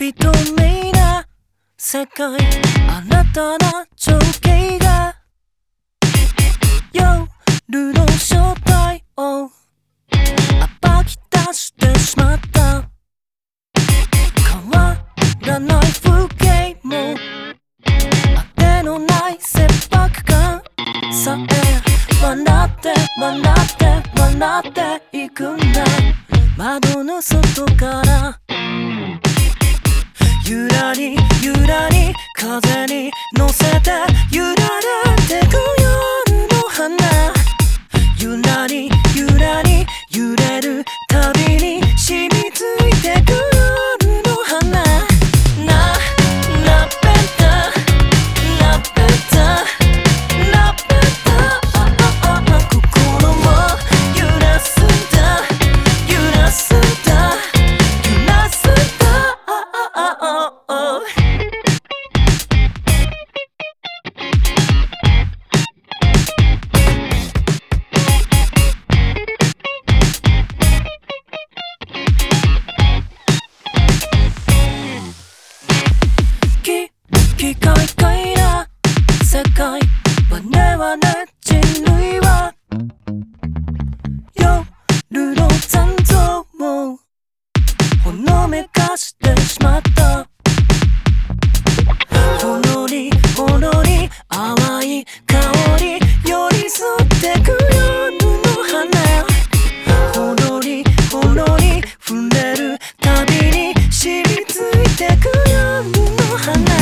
不透明な世界、あなたの情景が夜の正体を暴き出してしまった。変わらない風景も当てのない切迫感さえ笑って笑って笑っていくんだ。窓の外からゆらりゆらり風に乗せて揺られてく夜の花。ゆらりゆらり揺れるたびに染みついてく夜の花。なべたなべたなべた心も揺らすんだ揺らすんだ揺らすんだ。機械界な世界はねはね人類は夜の残像をほのめかしてしまった。ほのりほのり淡い香り寄り添ってく夜の花。ほのりほのり触れるたびに染みついてく夜の花。